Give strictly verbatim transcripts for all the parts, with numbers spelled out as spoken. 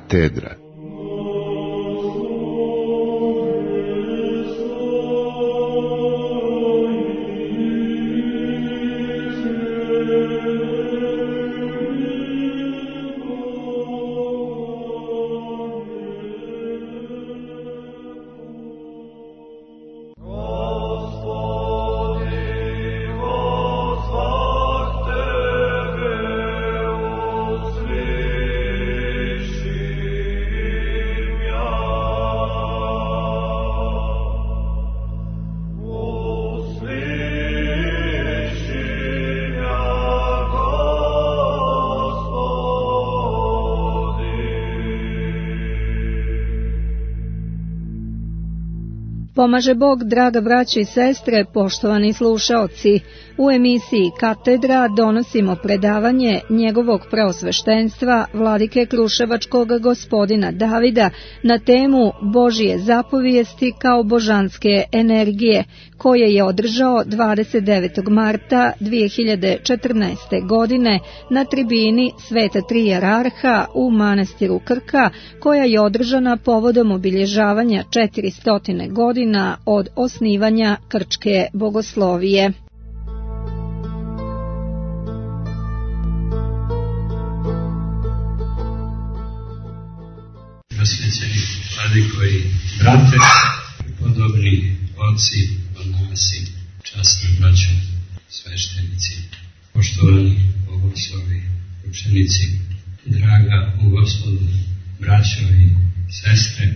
Katedra. Pomaže Bog, draga braćo i sestre, poštovani slušaoci. U emisiji Katedra donosimo predavanje njegovog preosveštenstva vladike Kruševačkog gospodina Davida na temu Božije zapovijesti kao božanske energije, koje je održao dvadeset devetog marta dvije hiljade četrnaeste. godine na tribini Sveta Tri Jerarha u manastiru Krka, koja je održana povodom obilježavanja četiristo godina od osnivanja Krčke bogoslovije. Prosvećeni vladiko i brate, podobni oci, monasi, časni braćo, sveštenici, poštovani bogoslovi, učenici, draga u Gospodu, braćo i sestre,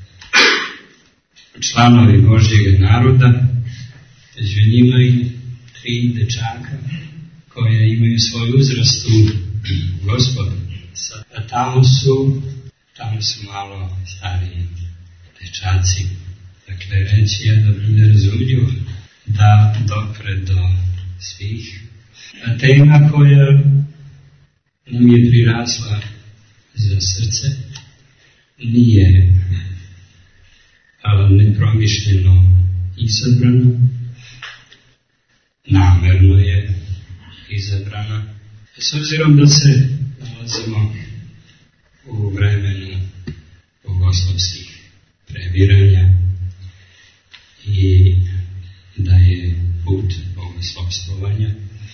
članovi Božjeg naroda, među njima i tri dečaka koje imaju svoj uzrast u Gospodu. A tamo su, tamo su malo stariji dečaci. Dakle, reći je da bude razumljivo da dopre do svih. A tema koja nam je prirasla za srce nije nepromišljeno izabrano, namerno je izabrana. S obzirom da se nalazimo u vremenu bogoslovskih prebiranja i da je put bogoslovstvovanja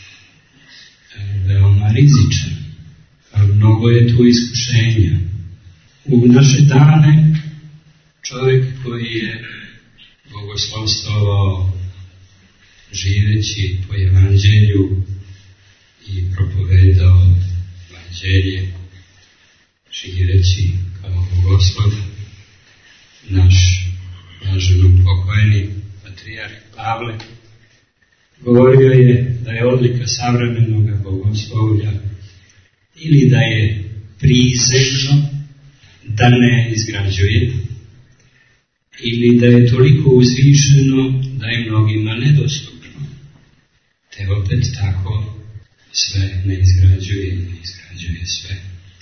veoma rizičan. Mnogo je tu iskušenja. U naše dane čovjek koji je bogoslovstvovao živeći po evanđelju i propovedao evanđelje živeći kao bogoslov, naš blaženo pokojeni patrijarh Pavle govorio je da je odlika savremenog bogoslovlja ili da je prizemno, da ne izgrađuje, ili da je toliko uzvišeno da je mnogima nedostupno, te opet tako sve ne izgrađuje, ne izgrađuje sve.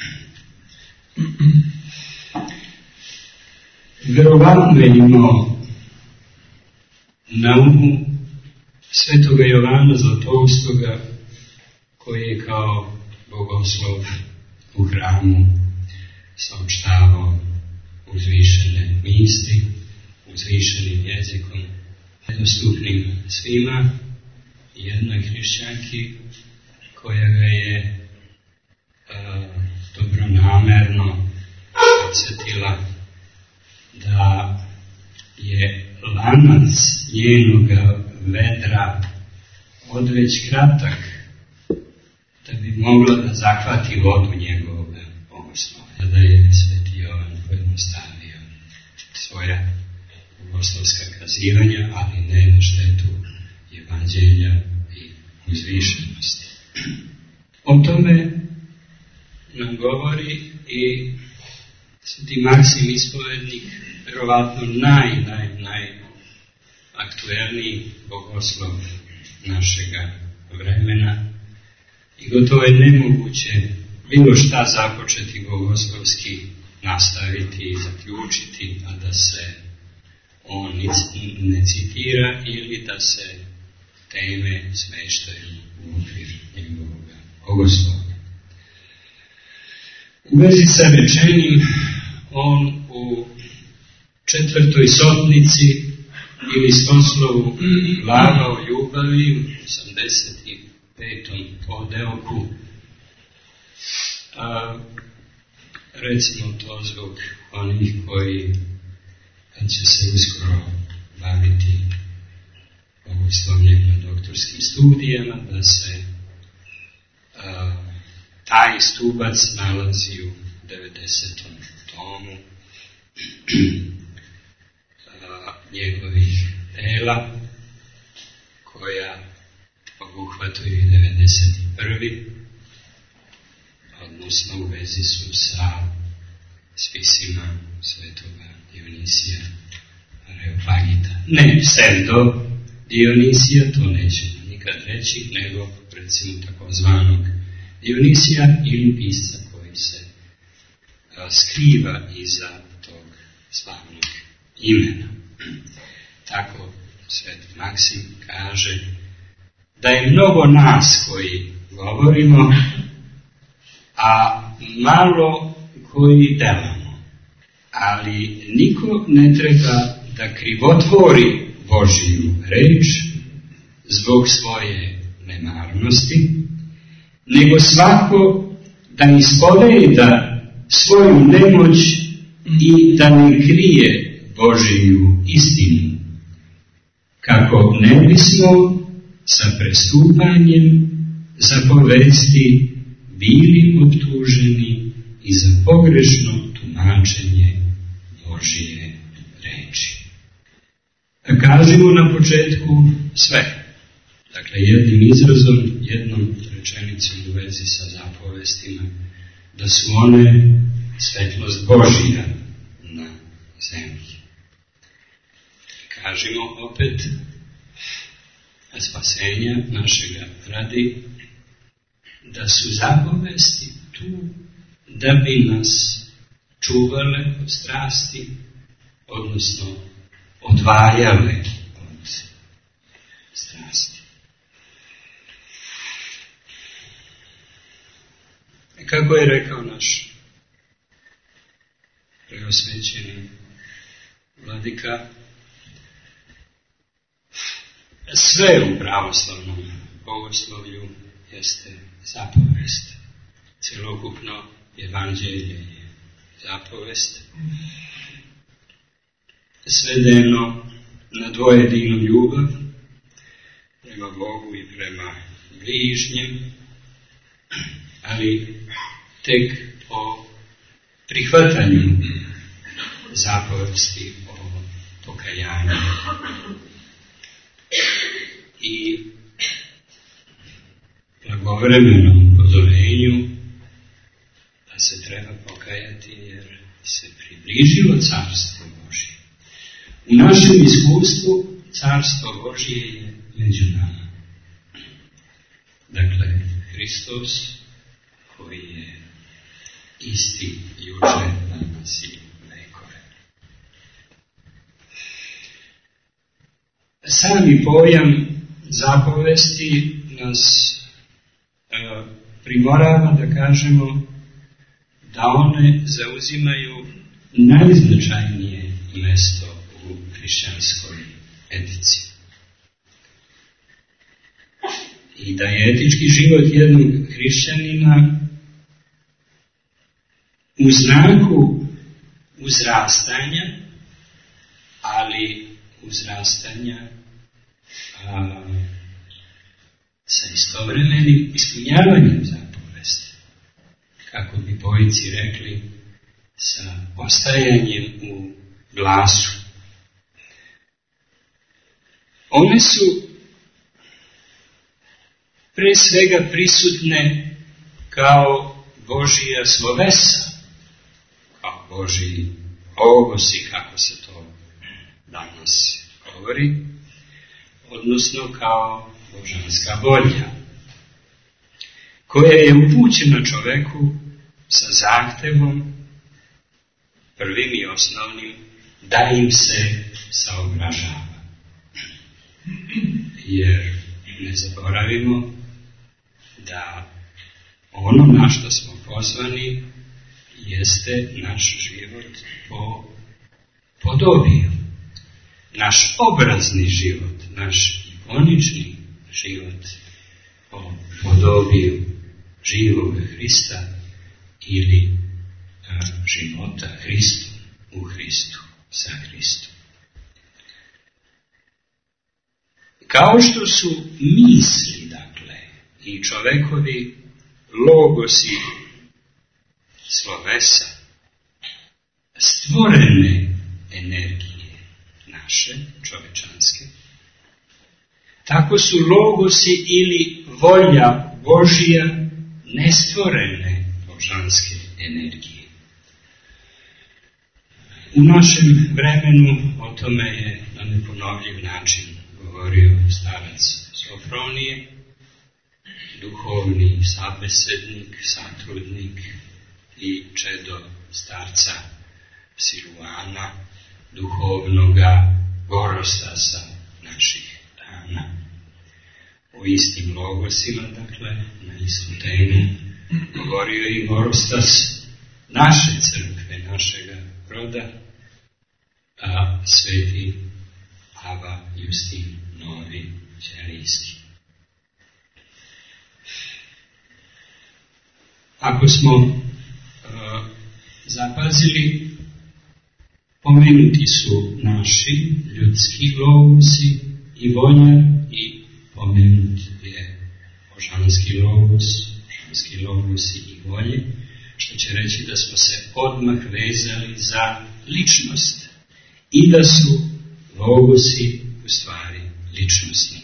Verovatno je imao na umu svetoga Jovana Zlatoustoga, koji je kao bogoslov u hramu saopštavao uzvišene misli, uzvišenim jezikom, nedostupnim svima, jednoj hrišćanki koja ga je a, dobronamerno podsjetila da je lanac njenoga vedra odveć kratak da bi mogla da zahvati vodu njegovog bogoslova. Da je sveti Jovan pojednostavio svoja bogoslovska kazivanja, ali ne na štetu evanđelja i uzvišenosti. O tome nam govori i sveti Maksim Ispovednik, verovatno naj, naj, naj aktuelniji bogoslov našega vremena, i gotovo je nemoguće bilo šta započeti bogoslovski nastaviti i zaključiti, a da se on ne citira ili da se teme smeštaju u okvir njegovog bogoslova. U vezi sa rečenim on u četvrtoj sotnici ili stoslovu glava o ljubavi u osamdeset petom odeoku, a, recimo to zbog onih koji kad će se uskoro baviti bogoslovljem na doktorskim studijama, da se a, taj stubac nalazi u devedesetom tomu a, njegovih dela, koja obuhvataju devedeset prvi odnosno u vezi su sa spisima svetoga Dionisija Areopagita. Ne pseudo Dionisija, to nećemo nikad reći, nego recimo takozvanog Dionisija ili pisca koji se a, skriva iza tog slavnog imena. Tako sveti Maksim kaže da je mnogo nas koji govorimo, a malo koji delamo. Ali niko ne treba da krivotvori Božiju reč zbog svoje nemarnosti, nego svako da ispoveda svoju nemoć i da ne krije Božiju istinu, kako ne bismo sa prestupanjem zapovesti bili optuženi i za pogrešno tumačenje Božije reči. Kažemo na početku sve. Dakle, jednim izrazom, jednom rečenicom u vezi sa zapovestima, da su one svetlost Božija na zemlji. Kažemo opet, spasenja našega radi, da su zapovesti tu da bi nas čuvale od strasti, odnosno odvajale od strasti. Kako je rekao naš preosvećeni vladika, sve u pravoslavnom bogoslovlju jeste zapovest. Celokupno evanđelje je zapovest. Svedeno na dvojedinu ljubav prema Bogu i prema bližnjem, ali tek po prihvatanju zapovesti o pokajanju. I blagovremenom upozorenju da se treba pokajati jer se približilo Carstvo Božje. U našem iskustvu Carstvo Božje je među nama. Dakle, Hristos koji je isti juče, danas i vekove. Sami pojam zapovesti nas e, primorava da kažemo da one zauzimaju najznačajnije mjesto u hrišćanskoj etici. I da je etički život jednog hrišćanina u znaku uzrastanja, ali uzrastanja a, sa istovremenim ispunjavanjem zapovesti. Kako bi pojici rekli, sa ostajanjem u glasu. One su pre svega prisutne kao Božija slovesa, kao Božiji ogosi, kako se to danas govori, odnosno kao božanska volja, koja je upućena čoveku sa zahtevom, prvim i osnovnim, da im se saobražava. Jer ne zaboravimo da ono na što smo pozvani jeste naš život po podobiju. Naš obrazni život, naš ikonični život po podobiju živog Hrista ili a, života Hristu u Hristu, sa Hristom. Kao što su misli, dakle, i čovekovi logosi slovesa, stvorene energije naše, čovečanske, tako su logosi ili volja Božija nestvorene božanske energije. U našem vremenu o tome je na neponovljiv način govorio starac Sofronije, duhovni sabesednik, satrudnik i čedo starca Siluana, duhovnoga gorostasa naših dana. O istim logosima, dakle, na istu temu, govorio je i gorostas naše crkve, našega roda, a sveti Ava Justin Novi Ćelijski. Ako smo uh, zapazili, pomenuti su naši ljudski logosi i volja i pomenut je božanski logos, božanski logosi i volje, što će reći da smo se odmah vezali za ličnost i da su logosi u stvari ličnosti.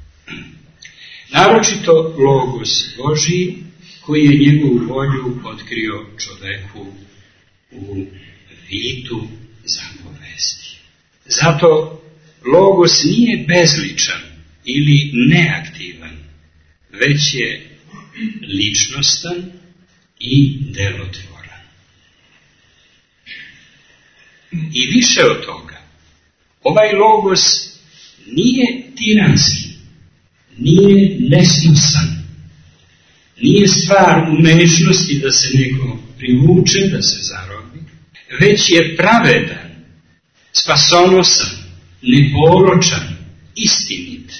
Naročito logos Božiji koji je njegovu volju otkrio čoveku u vidu zapovesti. Zato logos nije bezličan ili neaktivan, već je ličnostan i delotvoran. I više od toga, ovaj logos nije tiranski, nije nesnosan, nije stvar umešnosti da se neko privuče, da se zarobi, već je pravedan, spasonosan, neporočan, istinit.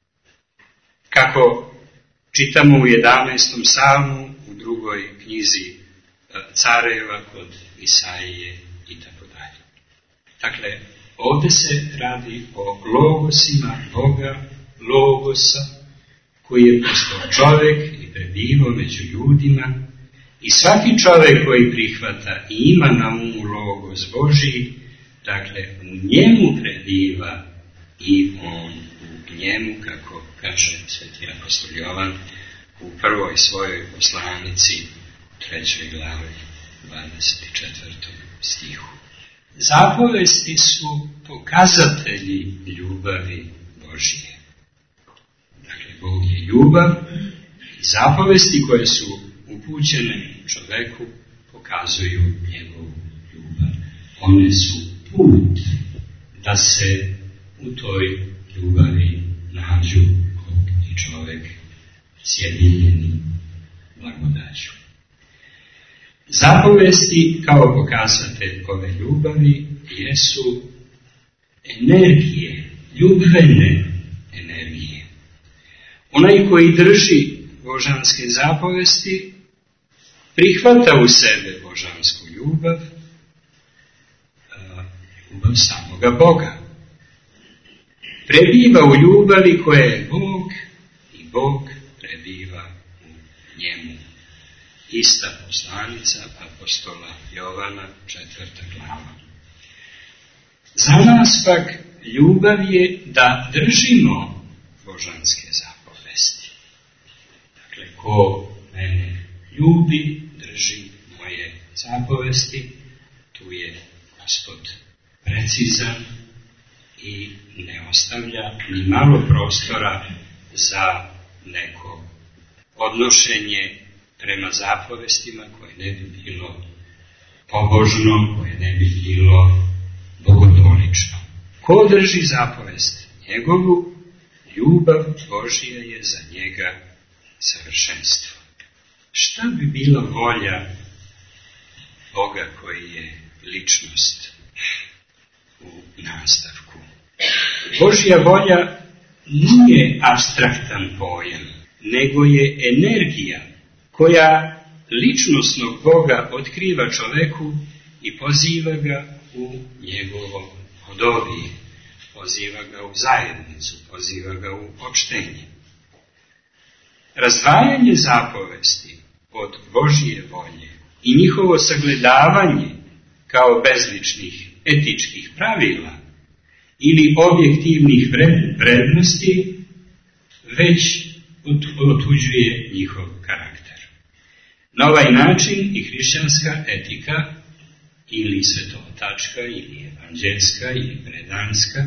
Kako čitamo u jedanaestom psalmu, u drugoj knjizi Careva kod Isaije i tako dalje. Dakle, ovdje se radi o logosima Boga, logosa, koji je postao čovjek i prebivao među ljudima, i svaki čovjek koji prihvata i ima na umu logos Božiji, dakle, u njemu prebiva i on u njemu, kako kaže sveti apostol Jovan u prvoj svojoj poslanici, trećoj glavi, dvadeset četvrtom stihu. Zapovesti su pokazatelji ljubavi Božije. Dakle, Bog je ljubav i zapovesti koje su upućene čoveku pokazuju njegovu ljubav. One su put da se u toj ljubavi nađu Bog i čovek sjedinjeni blagodaću. Zapovesti kao pokazatelj ove ljubavi jesu energije, ljubvene energije. Onaj koji drži božanske zapovesti prihvata u sebe božansku ljubav, ljubav samoga Boga. Prebiva u ljubavi koja je Bog i Bog prebiva u njemu. Ista poslanica apostola Jovana, četvrta glava. Za nas pak ljubav je da držimo božanske zapovesti. Dakle, ko mene ljubi, drži moje zapovesti, tu je Gospod precizan i ne ostavlja ni malo prostora za neko odnošenje prema zapovestima koje ne bi bilo pobožno, koje ne bi bilo bogodolično. Ko drži zapovest njegovu, ljubav Božija je za njega savršenstvo. Šta bi bila volja Boga koji je ličnost u nastavku. Božja volja nije apstraktan pojam, nego je energija koja ličnosnog Boga otkriva čoveku i poziva ga u njegovo podobije, poziva ga u zajednicu, poziva ga u opštenje. Razdvajanje zapovesti od Božje volje i njihovo sagledavanje kao bezličnih etičkih pravila ili objektivnih vrednosti već otuđuje njihov karakter. Na ovaj način i hrišćanska etika ili svetotačka ili evanđelska ili predanska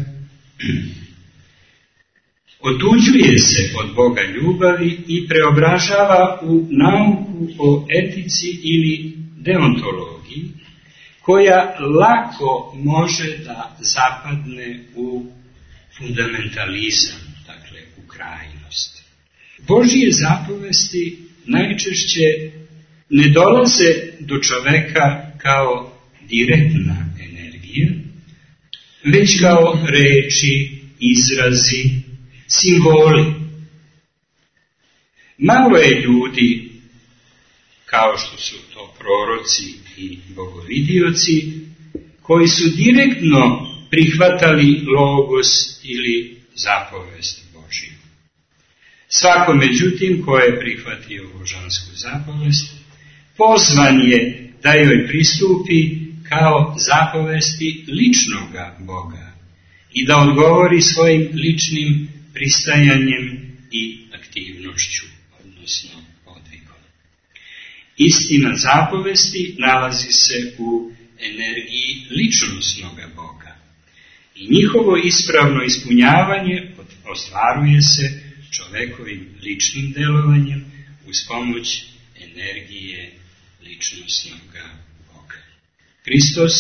otuđuje se od Boga ljubavi i preobražava u nauku o etici ili deontologiji, koja lako može da zapadne u fundamentalizam, dakle u krajnost. Božje zapovesti najčešće ne dolaze do čoveka kao direktna energija, već kao reči, izrazi, simboli. Malo je ljudi, kao što su to proroci i bogovidioci, koji su direktno prihvatali logos ili zapovest Božju. Svako, međutim, ko je prihvatio božansku zapovest, pozvan je da joj pristupi kao zapovesti ličnoga Boga i da odgovori svojim ličnim pristajanjem i aktivnošću, odnosno podvigom. Istina zapovesti nalazi se u energiji ličnosnog Boga i njihovo ispravno ispunjavanje ostvaruje se čovekovim ličnim delovanjem uz pomoć energije ličnosnog Boga. Hristos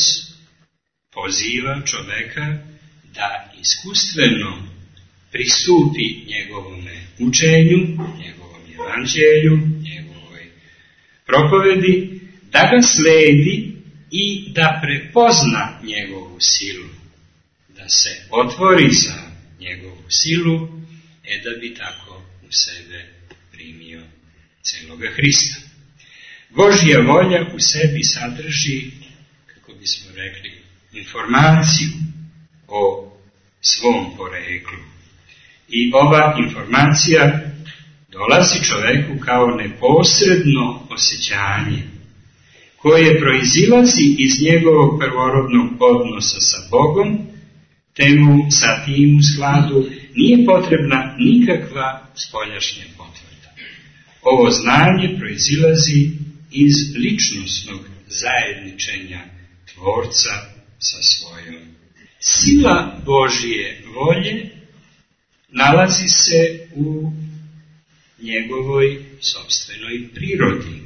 poziva čoveka da iskustveno pristupi njegovome učenju, njegovom evanđelju, njegovoj propovedi, da ga sledi i da prepozna njegovu silu, da se otvori za njegovu silu, e da bi tako u sebe primio celoga Hrista. Božja volja u sebi sadrži, kako bismo rekli, informaciju o svom poreklu. I ova informacija dolazi čoveku kao neposredno osjećanje, koje proizilazi iz njegovog prvorodnog odnosa sa Bogom, te mu sa tim u skladu nije potrebna nikakva spoljašnja potvrda. Ovo znanje proizilazi iz ličnosnog zajedničenja Tvorca sa svojom. Sila Božje volje nalazi se u njegovoj sopstvenoj prirodi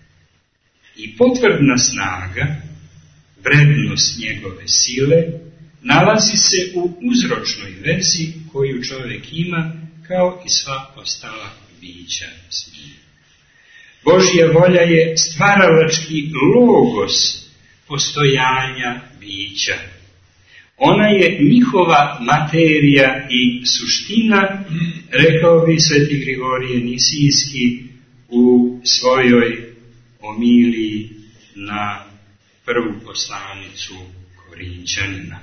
i potvrdna snaga, vrednost njegove sile, nalazi se u uzročnoj vezi koju čovjek ima kao i sva ostala bića smije. Božja volja je stvaralački logos postojanja bića. Ona je njihova materija i suština, rekao bi sveti Grigorije Nisijski u svojoj omiliji na prvu poslanicu Korinćanima.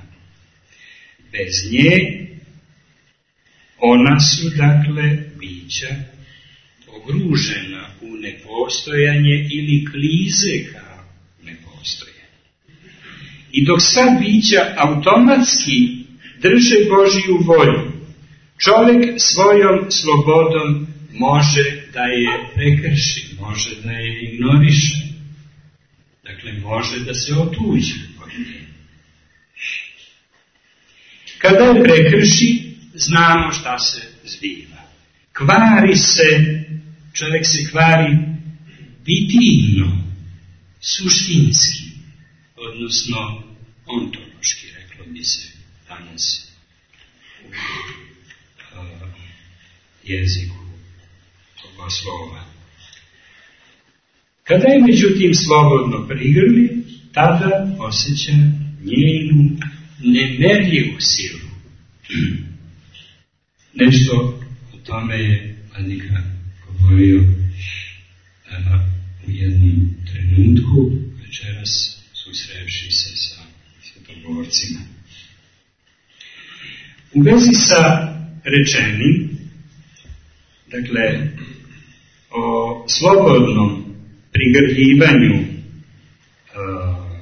Bez nje ona su, dakle, bića pogružena u nepostojanje ili klize kao nepostojanje. I dok sva bića automatski drže Božju volju, čovjek svojom slobodom može da je prekrši, može da je ignoriše. Dakle, može da se otuđi od nje. Kada je prekrši, znamo šta se zbiva. Kvari se, čovjek se kvari bitijno, suštinski, odnosno ontološki, reklo bi se danas u uh, jeziku toga slova. Kada je međutim slobodno prigrli, tada osjeća njenu nemerljivu silu. Nešto o tome je vladika govorio a, u jednom trenutku večeras susrevši se sa svetogovorcima. U vezi sa rečenim, dakle, o slobodnom prigrljivanju uh,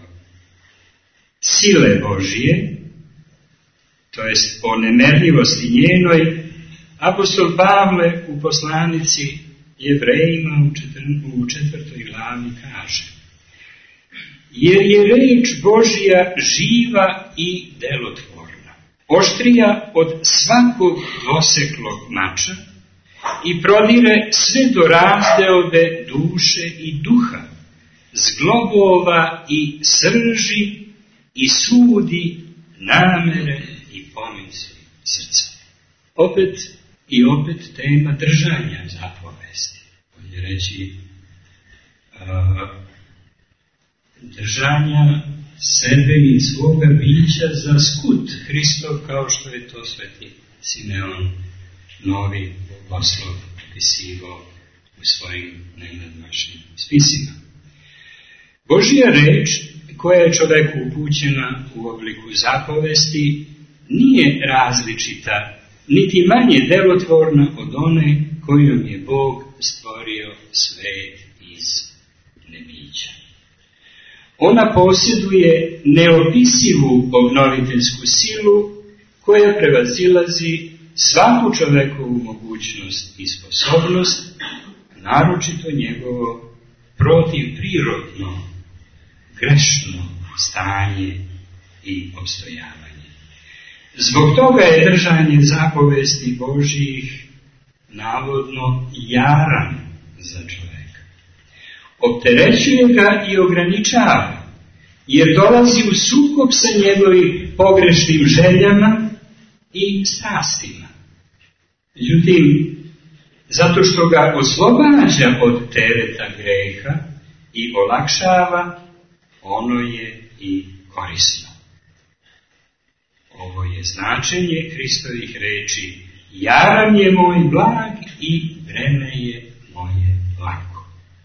sile Božije, to jest o nemerljivosti njenoj, apostol Pavle u poslanici Jevrejima u četvrtoj glavi kaže: jer je reč Božja živa i delotvorna, oštrija od svakog dvoseklog mača i prodire sve do razdeobe duše i duha, zglobova i srži i sudi namere i pomisli srca. Opet i opet tema držanja zapovesti. Bolje reći uh, držanja sebe i svoga bića za skut Hristov, kao što je to sveti Simeon Novi Bogoslov opisivao u svojim najnadmašnjim spisima. Božja reč, koja je čovjeku upućena u obliku zapovesti, nije različita, niti manje delotvorna od one kojom je Bog stvorio svet iz nebića. Ona posjeduje neopisivu obnoviteljsku silu koja prevazilazi svaku čovekovu mogućnost i sposobnost, naročito njegovo protivprirodno, grešno stanje i obstojavanje. Zbog toga je držanje zapovesti Božjih navodno jaran za čoveka. Opterećuje ga i ograničava, jer dolazi u sukob sa njegovim pogrešnim željama i strastima. Međutim, zato što ga oslobađa od tereta greha i olakšava, ono je i korisno. Ovo je značenje Hristovih reči: jaran je moj blag i breme je moje lako.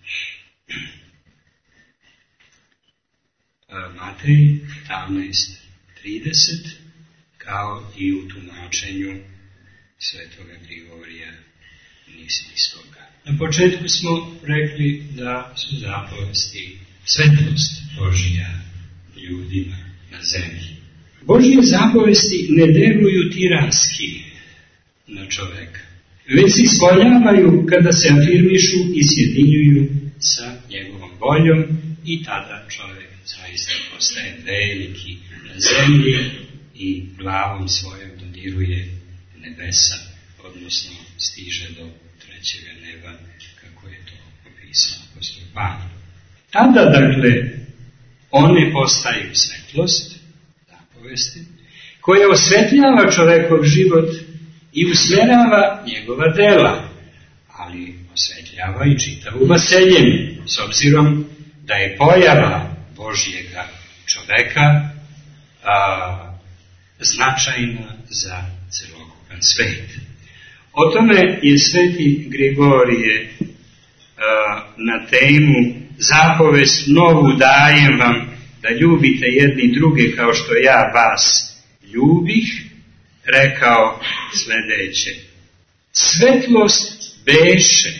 Matej petnaest trideset, kao i u tumačenju svetoga Grigorija Nisistoga. Na početku smo rekli da su zapovesti svetlost Božja ljudima na zemlji. Božje zapovesti ne deluju tiranski na čoveka, već se ispoljavaju kada se afirmišu i sjedinjuju sa njegovom voljom, i tada čovjek zaista postaje veliki na zemlji i glavom svojom dodiruje nebesa, odnosno stiže do trećega neba, kako je to opisao apostol Pavle. Tada, dakle, one postaju svetlost, zapovesti, koja osvetljava čovekov život i usmjerava njegova dela, ali osvetljava i čitavu vaseljenje, s obzirom da je pojava Božjega čoveka a, značajna za celokupan svet. O tome je sveti Grigorije a, na temu zapovest novu dajem vam, da ljubite jedni druge kao što ja vas ljubih, rekao sljedeće: svetlost beše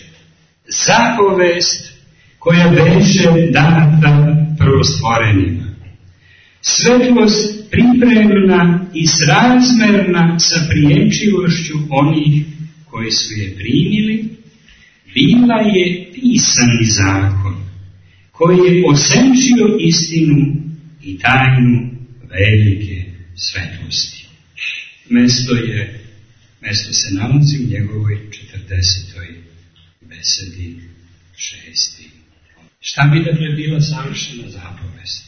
zapovest koja beše data prvostvorenima. Svetlost pripremna i srazmerna sa priječivošću onih koji su je primili, bila je pisani zakon koji je osenčio istinu i tajnu velike svetlosti. Mesto je, mesto se nalazi u njegovoj četrdesetoj besedi šesti. Šta bi dakle bila savršena zapovest?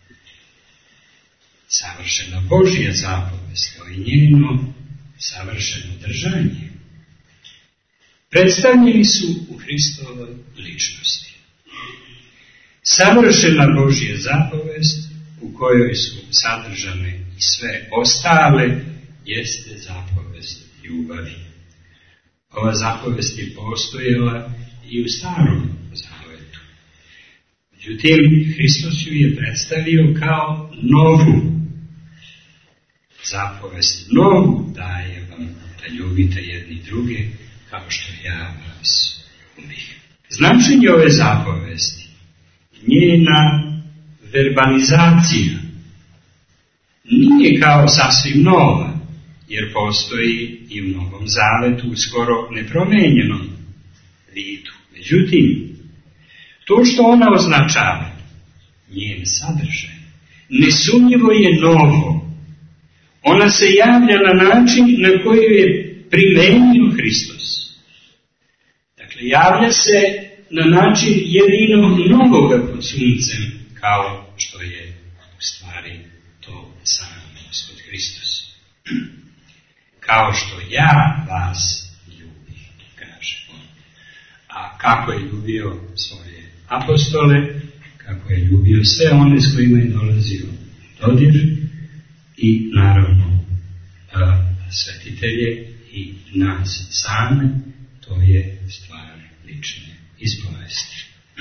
Savršena Božja zapovest, kao i njeno savršeno držanje, predstavljeni su u Hristovoj ličnosti. Savršena Božja zapovest u kojoj su sadržane i sve ostale jeste zapovest ljubavi. Ova zapovest je postojala i u Starom Zavetu. Međutim, Hristos ju je predstavio kao novu zapovest. Novu daje vam da ljubite jedni druge kao što ja vas ljubih. Značenje ove zapovesti, njena verbalizacija, nije kao sasvim nova, jer postoji i u Novom Zavetu u skoro nepromenjenom vidu. Međutim, to što ona označava, njen sadržaj, nesumnjivo je novo. Ona se javlja na način na koji je primenio Hristos. Dakle, javlja se na način jedinog novoga pod suncem, kao što je u stvari to sam Gospod Hristos. Kao što ja vas ljubim, kaže on. A kako je ljubio svoje apostole, kako je ljubio sve one s kojima je dolazio dodir i naravno svetitelje i nas same, to je stvar lične ispovesti.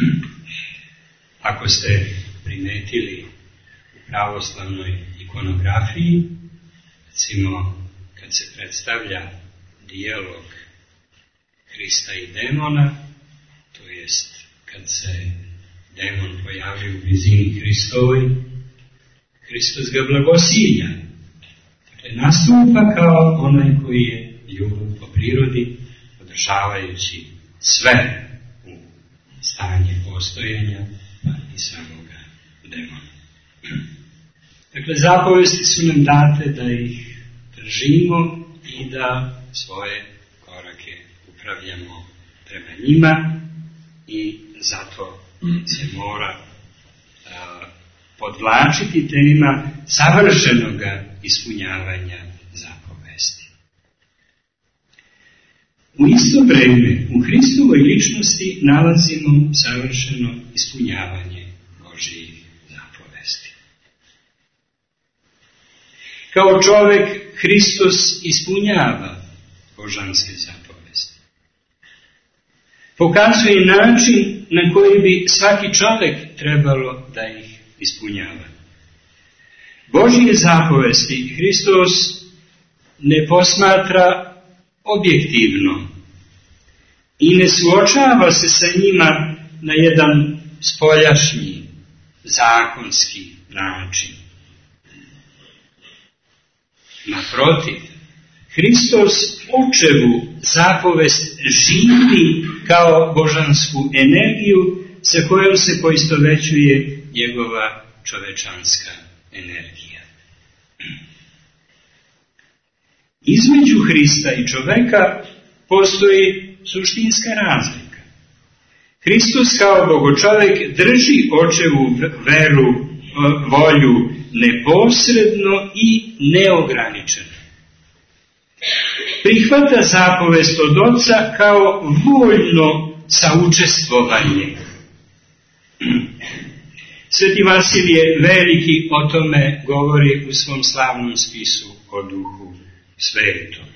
Ako ste primetili u pravoslavnoj ikonografiji, recimo kad se predstavlja dijalog Hrista i demona, to jest kad se demon pojavi u blizini Hristovoj, Hristos ga blagosilja. Dakle, nastupa kao onaj koji je ljubav po prirodi, održavajući sve u stanje postojenja, pa i samoga demona. Dakle, zapovesti su nam date da ih držimo i da svoje korake upravljamo prema njima i zato se mora a, podvlačiti tema savršenog ispunjavanja zapovesti. U isto vreme u Hristovoj ličnosti nalazimo savršeno ispunjavanje Božjih zapovesti. Kao čovjek Hristos ispunjava božanske zapovesti. Pokazuje način na koji bi svaki čovjek trebalo da ih ispunjava. Božje zapovesti Hristos ne posmatra objektivno i ne suočava se sa njima na jedan spoljašnji, zakonski način. Naprotiv, Hristos očevu zapovest živi kao božansku energiju sa kojom se poistovećuje njegova čovečanska energija. Između Hrista i čoveka postoji suštinska razlika. Hristos kao bogočovek drži očevu veru, volju neposredno i neograničeno. Prihvata zapovest od Oca kao voljno saučestvovanje. Sveti Vasilije Veliki o tome govori u svom slavnom spisu o Duhu Svetom.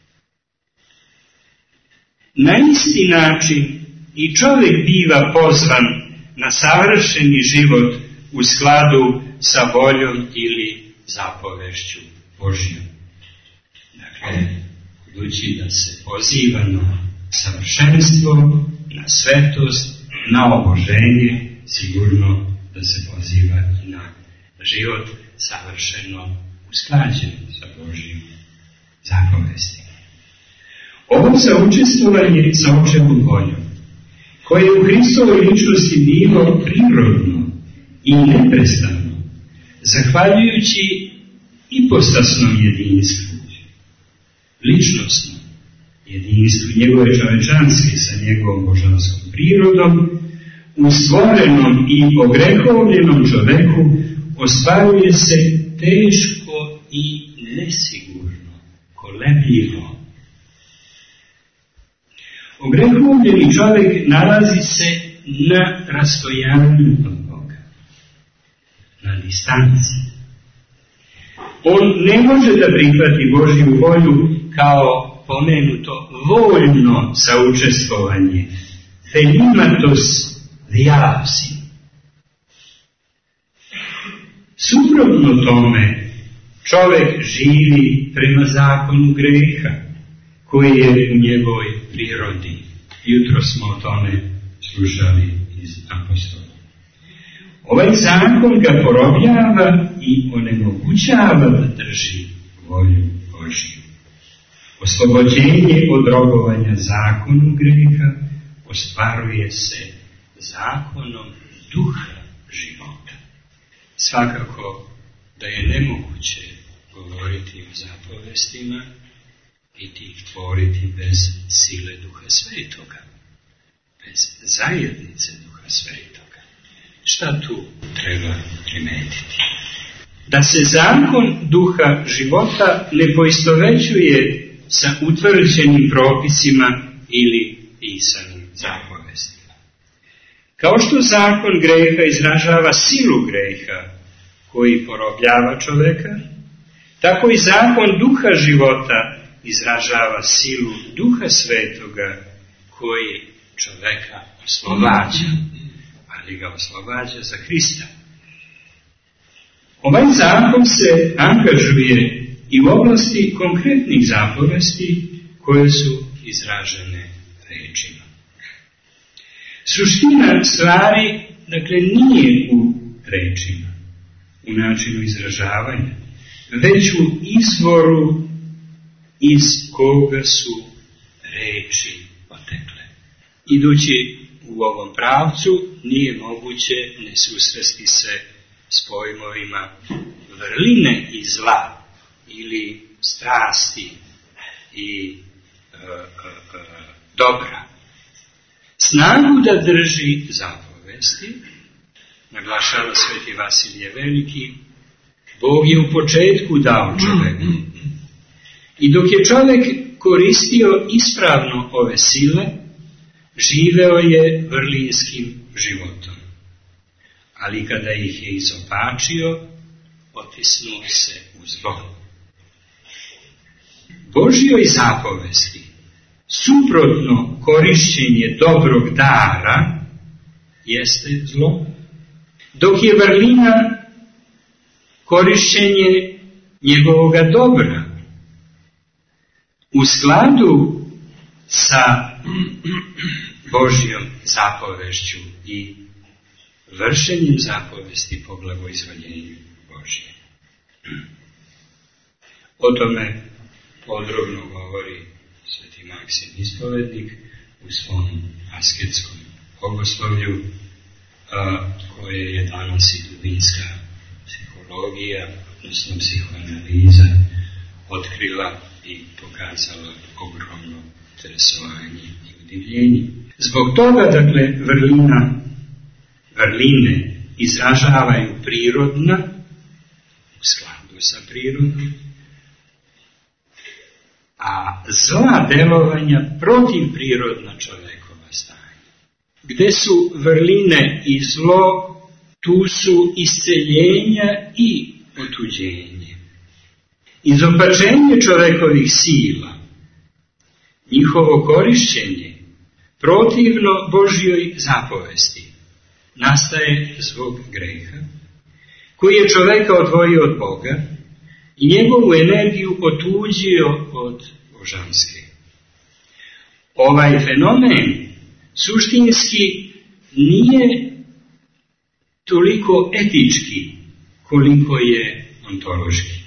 Na isti način i čovjek biva pozvan na savršeni život u skladu sa voljom ili zapovešću Božjom. Dakle, budući da se poziva na savršenstvo, na svetost, na oboženje, sigurno da se poziva i na život savršeno usklađen sa Božjim zapovestima. Ovo saučestvovanje sa očevom voljom, koje je u Hristovoj ličnosti bilo prirodno i neprestano, zahvaljujući ipostasnom jedinstvu, ličnostnom jedinstvu njegove čovečanske sa njegovom božanskom prirodom, u stvorenom i ogrehovljenom čoveku ostvaruje se teško i nesigurno, kolebljivo. Ogrehovljeni čovjek nalazi se na rastojanju na distanci. On ne može da prihvati Božju volju kao pomenuto voljno saučestvovanje. Thelimatos dialapsi. Suprotno tome, čovjek živi prema zakonu greha, koji je u njegovoj prirodi. Jutro smo o tome slušali iz apostola. Ovaj zakon ga porobljava i onemogućava da drži volju Božju. Oslobođenje od robovanja zakonu greha ostvaruje se zakonom duha života. Svakako da je nemoguće govoriti o zapovestima i ih tvoriti bez sile Duha Svetoga, bez zajednice Duha Svetoga. Šta tu treba primetiti? Da se zakon duha života ne poistovećuje sa utvrđenim propisima ili pisanim zapovestima. Kao što zakon greha izražava silu greha koji porobljava čoveka, tako i zakon duha života izražava silu Duha Svetoga koji čoveka oslobađa, ali ga oslobađa za Hrista. Ovaj zakon se angažuje i u oblasti konkretnih zapovesti koje su izražene rečima. Suština stvari, dakle, nije u rečima, u načinu izražavanja, već u izvoru iz koga su reči potekle. Idući u ovom pravcu nije moguće ne susresti se s pojmovima vrline i zla ili strasti i e, e, e, dobra. Snagu da drži zapovesti, naglašava sveti Vasilije Veliki, Bog je u početku dao čoveku. I dok je čovjek koristio ispravno ove sile, živeo je vrlinskim životom. Ali kada ih je izopačio, otisnuo se u zlo. Božjoj zapovesti suprotno korišćenje dobrog dara jeste zlo, dok je vrlina korišćenje njegovoga dobra. U skladu sa Božjom zapovešću i vršenjem zapovesti po blagoizvoljenju Božje. O tome podrobno govori sveti Maksim Ispovednik u svom asketskom bogoslovlju, koje je danas i dubinska psihologija, odnosno psihoanaliza, otkrila i pokazala ogromno interesovanje i udivljenje. Zbog toga, dakle, vrlina, vrline izražavaju prirodna, u skladu sa prirodom, a zla delovanja protiv prirodna čovekova stanja. Gde su vrline i zlo, tu su isceljenja i otuđenje. Izopačenje čovekovih sila, njihovo korišćenje, protivno Božjoj zapovesti, nastaje zbog greha, koji je čoveka odvojio od Boga i njegovu energiju otuđio od božanske. Ovaj fenomen suštinski nije toliko etički koliko je ontološki.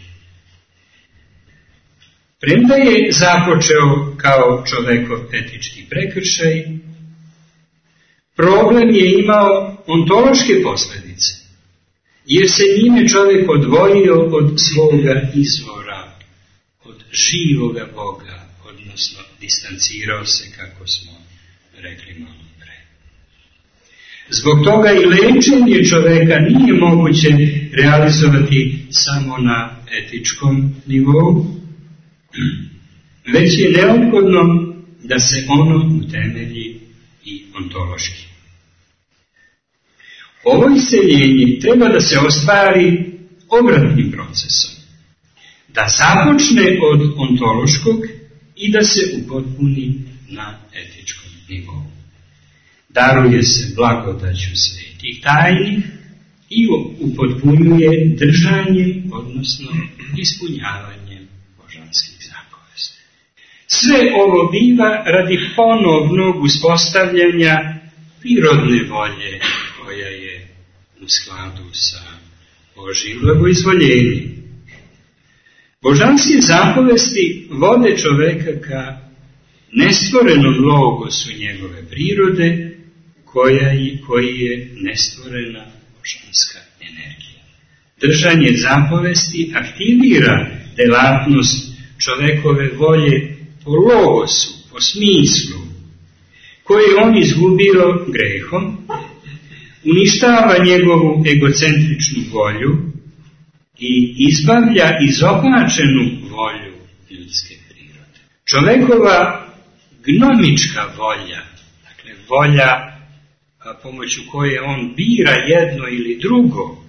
Premda je započeo kao čovekov etički prekršaj, problem je imao ontološke posljedice, jer se njime čovjek odvojio od svoga izvora, od živoga Boga, odnosno distancirao se, kako smo rekli malo pre. Zbog toga i lečenje čovjeka nije moguće realizovati samo na etičkom nivou, već je neophodno da se ono utemelji i ontološki. Ovo iseljenje treba da se ostvari obratnim procesom, da započne od ontološkog i da se upotpuni na etičkom nivou. Daruje se blagodaću svetih tajni i upotpunjuje držanjem, odnosno ispunjavanjem božanskih zapovesti. Sve ovo biva radi ponovnog uspostavljanja prirodne volje koja je u skladu sa Božjim blagoizvoljenjem. Božanske zapovesti vode čoveka ka nestvorenom logosu njegove prirode, koja je, koji je nestvorena božanska energija. Držanje zapovesti aktivira delatnost čovekove volje po logosu, po smislu, koji je on izgubio grehom, uništava njegovu egocentričnu volju i izbavlja izopačenu volju ljudske prirode. Čovekova gnomička volja, dakle volja pomoću koje on bira jedno ili drugo,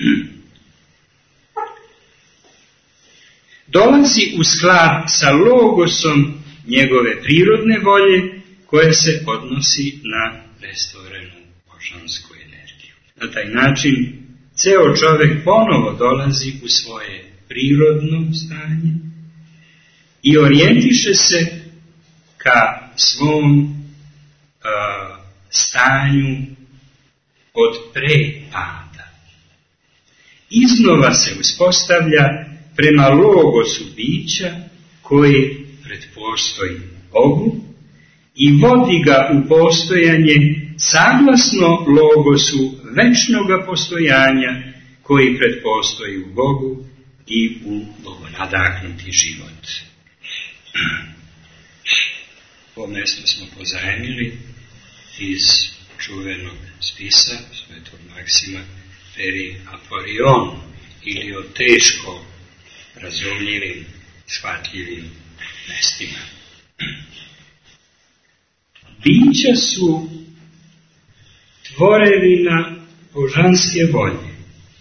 dolazi u sklad sa logosom njegove prirodne volje koja se odnosi na nestvorenu božansku energiju. Na taj način ceo čovek ponovo dolazi u svoje prirodno stanje i orijentiše se ka svom uh, stanju od pre pada. Iznova se uspostavlja prema logosu bića koji pretpostoji Bogu i vodi ga u postojanje saglasno logosu večnoga postojanja koji pretpostoji u Bogu i u bogonadahnuti život. Ovo mjesto smo pozajmili iz čuvenog spisa svetog Maksima Peri Aporion, ili o teško razumljivim, shvatljivim mestima. Bića su tvorevina božanske volje.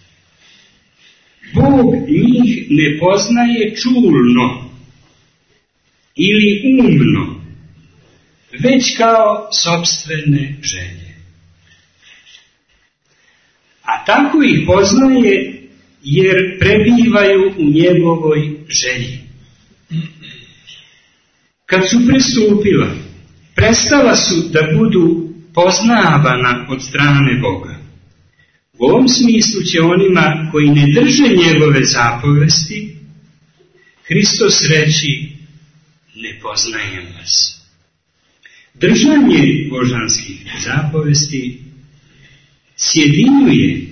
Bog njih ne poznaje čulno ili umno, već kao sopstvene želje. A tako ih poznaje jer prebivaju u njegovoj želji. Kad su prestupila, prestala su da budu poznavana od strane Boga. U ovom smislu će onima koji ne drže njegove zapovesti Hristos reći: ne poznajem vas. Držanje božanskih zapovesti sjedinjuje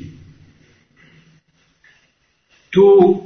tu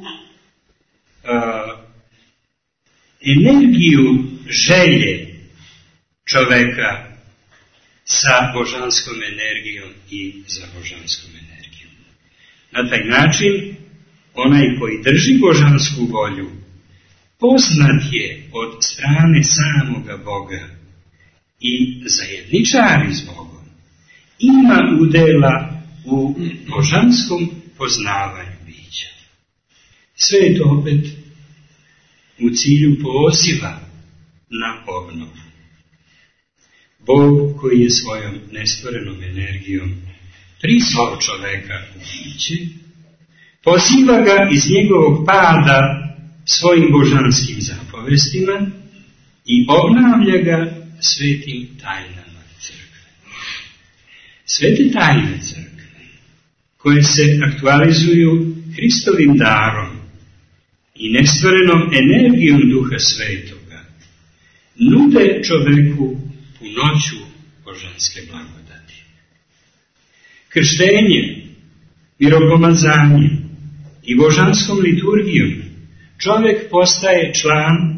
uh, energiju želje čoveka sa božanskom energijom i za božanskom energijom. Na taj način, onaj koji drži božansku volju, poznat je od strane samoga Boga i zajedničari s Bogom, ima udela u božanskom poznavanju bića. Sve je to opet u cilju poziva na obnovu. Bog koji je svojom nestvorenom energijom prizvao čoveka u biće, poziva ga iz njegovog pada svojim božanskim zapovestima i obnavlja ga svetim tajnama crkve. Svete tajne crkve, koje se aktualizuju Hristovim darom i nestvorenom energijom Duha Svetoga, nude čoveku punoću božanske blagodati. Krštenjem, miropomazanjem i božanskom liturgijom čovjek postaje član,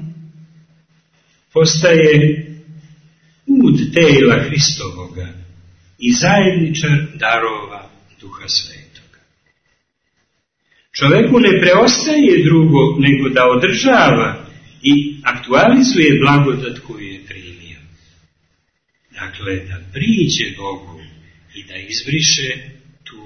postaje ud tela Hristovoga i zajedničar darova Duha Svetoga. Čovjeku ne preostaje drugo nego da održava i aktualizuje blagodat koju je primio. Dakle, da priđe Bogu i da izbriše tu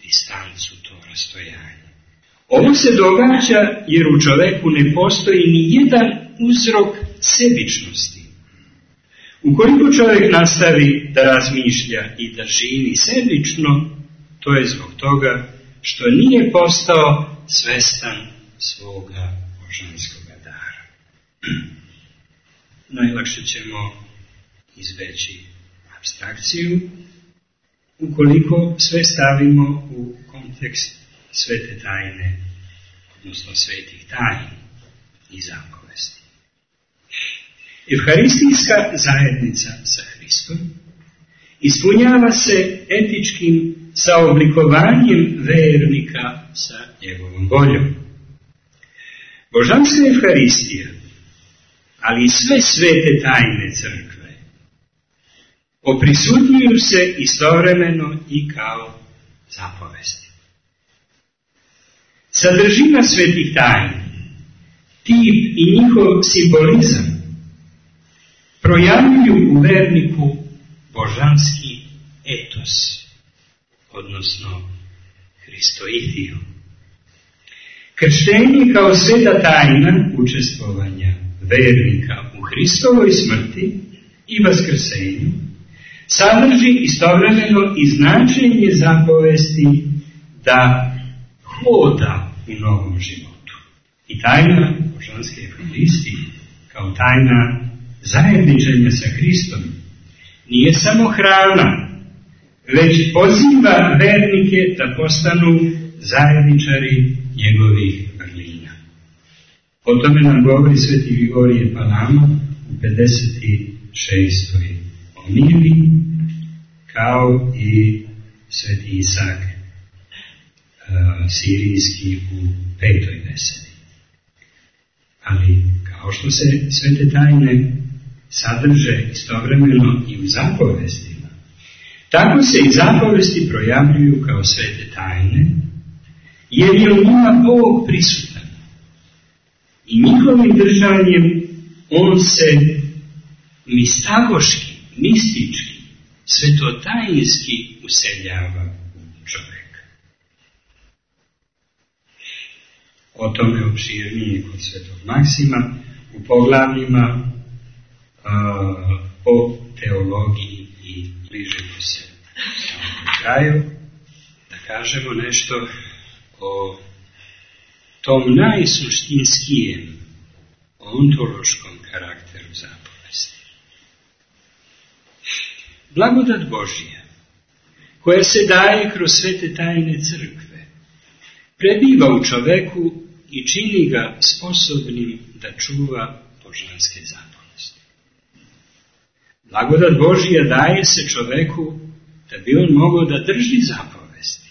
distancu, to rastojanje. Ovo se događa jer u čoveku ne postoji ni jedan uzrok sebičnosti. Ukoliko čovjek nastavi da razmišlja i da živi sebično, to je zbog toga što nije postao svestan svoga božanskog dara. Najlakše ćemo izbeći apstrakciju ukoliko sve stavimo u kontekst svete tajne, odnosno svetih tajni i zapovesti. Evharistijska zajednica sa Hristom ispunjava se etičkim saoblikovanjem vernika sa njegovom voljom. Božanska Evharistija, ali i sve svete tajne crkve, oprisutnjuju se istovremeno i kao zapovesti. Sadržina svetih tajni, tip i njihov simbolizam projavljuju u verniku božanski etos, odnosno Hristoidiju. Krštenje kao sveta tajna učestvovanja vernika u Hristovoj smrti i vaskrsenju sadrži istovremeno i značenje zapovesti da hoda u novom životu. I tajna božanske Evharistije kao tajna zajedničenja sa Hristom nije samo hrana, već poziva vernike da postanu zajedničari njegovih vrlina. O tome nam govori sveti Grigorije Palama u pedeset šestoj omiliji, kao i sveti Isak uh, sirijski u petoj besedi. Ali kao što se svete tajne sadrže istovremeno i u zapovestima, tako se i zapovesti projavljuju kao svete tajne, jer je u njima Bog prisutan. I njihovim držanjem on se mistagoški, mistički, svetotajinski useljava u čovjeka. O tome opširnije kod svetog Maksima u poglavljima a, o teologiji i bližemo se na kraju da kažemo nešto o tom najsuštinskijem ontološkom karakteru zapovesti. Blagodat Božija, koja se daje kroz svete tajne crkve, prebiva u čoveku i čini ga sposobnim da čuva božanske zapovesti. Blagodat Božija daje se čoveku da bi on mogao da drži zapovesti.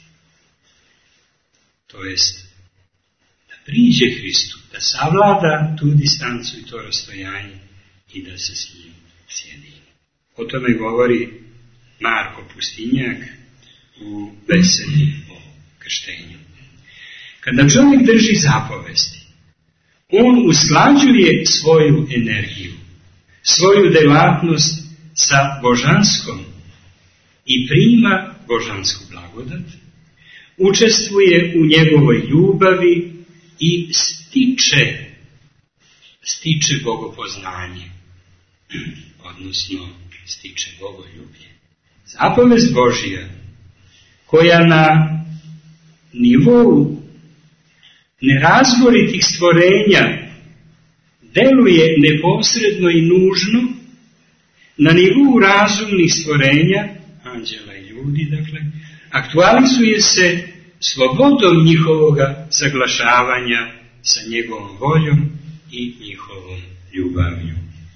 To jest, da priđe Hristu, da savlada tu distancu i to rastojanje i da se s njim sjedini. O tome govori Marko Pustinjak u besedi o krštenju. Kada čovjek drži zapovesti, on usklađuje svoju energiju, svoju delatnost sa božanskom i prima božansku blagodat, učestvuje u njegovoj ljubavi i stiče, stiče bogopoznanje, odnosno stiče bogoljublje. Zapovest Božija, koja na nivou nerazboritih stvorenja deluje neposredno i nužno, na nivou razumnih stvorenja, anđela i ljudi, dakle, aktualizuje se slobodom njihovoga saglašavanja sa njegovom voljom i njihovom ljubavlju.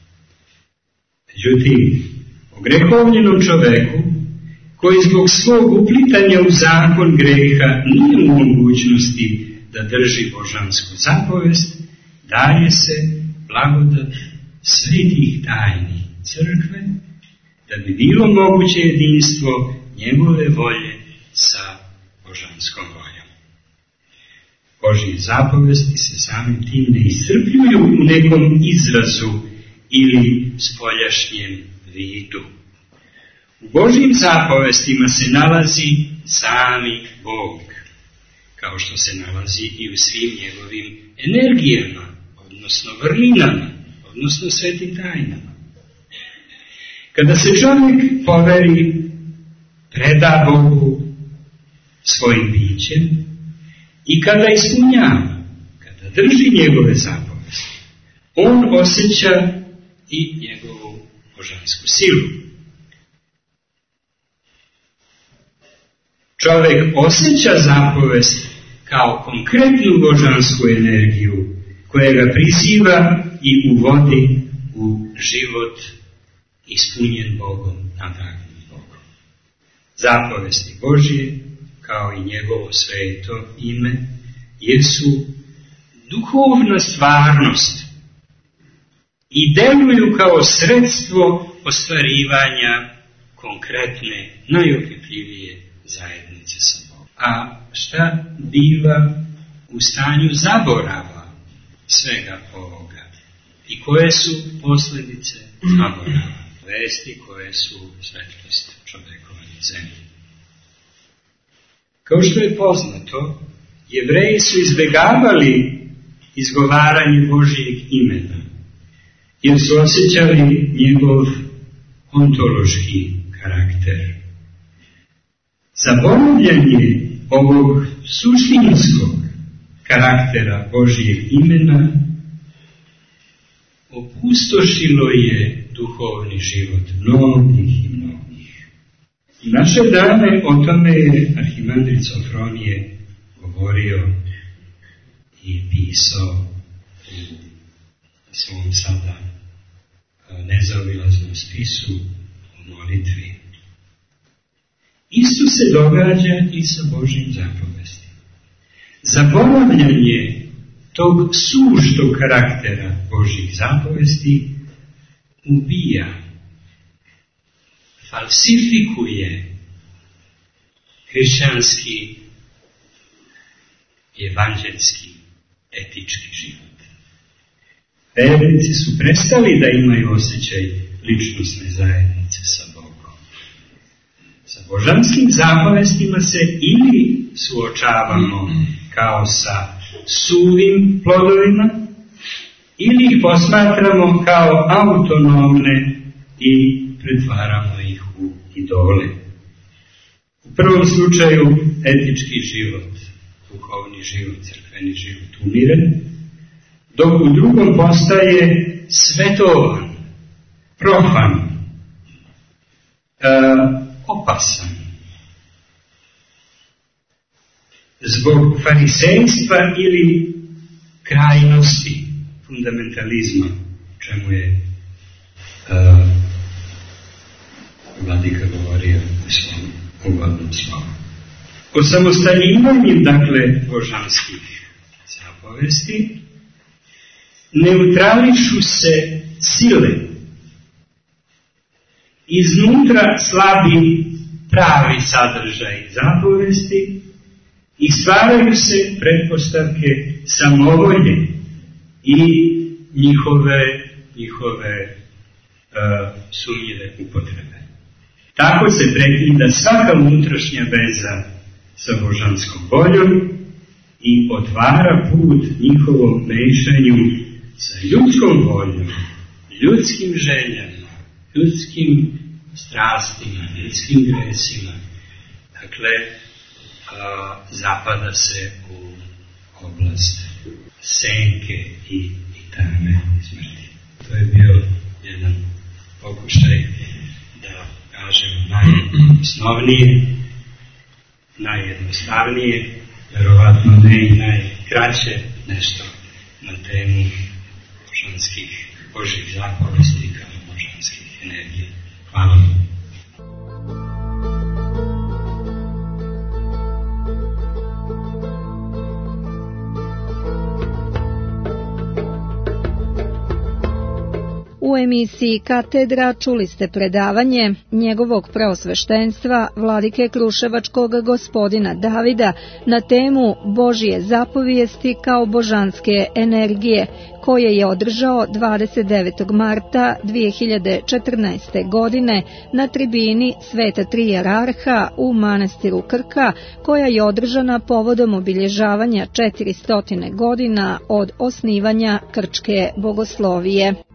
Međutim, o grehovljenom čoveku, koji zbog svog uplitanja u zakon greha nije u mogućnosti da drži božansku zapovest, daje se blagodat svetih tajni crkve, da bi bilo moguće jedinstvo njegove volje sa božanskom voljom. Božje zapovesti se samim tim ne iscrpljuju u nekom izrazu ili spoljašnjem vidu. U Božjim zapovestima se nalazi sami Bog, kao što se nalazi i u svim njegovim energijama, odnosno vrlinama, odnosno svetim tajnama. Kada se čovjek poveri, preda Bogu svojim bićem i kada ispunjava, kada drži njegove zapovesti, on osjeća i njegovu božansku silu. Čovjek osjeća zapovest kao konkretnu božansku energiju koja ga priziva i uvodi u život ispunjen Bogom, nadahnut Bogom. Zapovesti Božje, kao i njegovo sveto ime, jesu duhovna stvarnost i deluju kao sredstvo ostvarivanja konkretne, najopipljivije zajednice sa Bogom. A šta biva u stanju zaborava svega ovoga? I koje su posljedice zaborava? Vesti koje su svetlost čovjekove zemlje. Kao što je poznato, Jevreji su izbjegavali izgovaranje Božjeg imena, jer su osjećali njegov ontološki karakter. Zaboravljanje ovog suštinskog karaktera Božjeg imena opustošilo je duhovni život mnogih i mnogih. U naše dane o tome je arhimandrit Sofronije govorio i pisao u svom sada nezaobilaznom spisu o molitvi. Isto se događa i sa Božjim zapovestima. Zaboravljanje tog suštog karaktera Božjih zapovesti ubija, falsifikuje hrišćanski, evanđelski, etički život. Vernici su prestali da imaju osjećaj ličnosne zajednice sa Bogom. Sa božanskim zapovestima se ili suočavamo kao sa suvim plodovima, ili ih posmatramo kao autonomne i pretvaramo ih u idole. U prvom slučaju etički život, duhovni život, crkveni život umire, dok u drugom postaje svetovan, profan, e, opasan. Zbog farisejstva ili krajnosti, fundamentalizma, čemu je uh, vladika govorio u svom uvodnom slovu. Osamostaljivanjem, dakle, božanskih zapovesti, neutrališu se sile. Iznutra slabi pravi sadržaj zapovesti i stvaraju se pretpostavke samovolje i njihove, njihove uh, sumnjive upotrebe. Tako se prekida svaka unutrašnja veza sa božanskom voljom i otvara put njihovom mešanju sa ljudskom voljom, ljudskim željama, ljudskim strastima, ljudskim gresima. Dakle, a, zapada se u oblast senke i, i tame smrti. To je bio jedan pokušaj da kažem najosnovnije, najjednostavnije, verovatno ne i najkraće nešto na temu božanskih Božjih zapovesti kao božanskih energija. Hvala vam. U U emisiji Katedra čuli ste predavanje njegovog preosveštenstva vladike Kruševačkog gospodina Davida na temu Božije zapovijesti kao božanske energije, koje je održao dvadeset devetog marta dvije hiljade četrnaeste. godine na tribini Sveta Tri Jerarha u manastiru Krka, koja je održana povodom obilježavanja četiristo godina od osnivanja Krčke bogoslovije.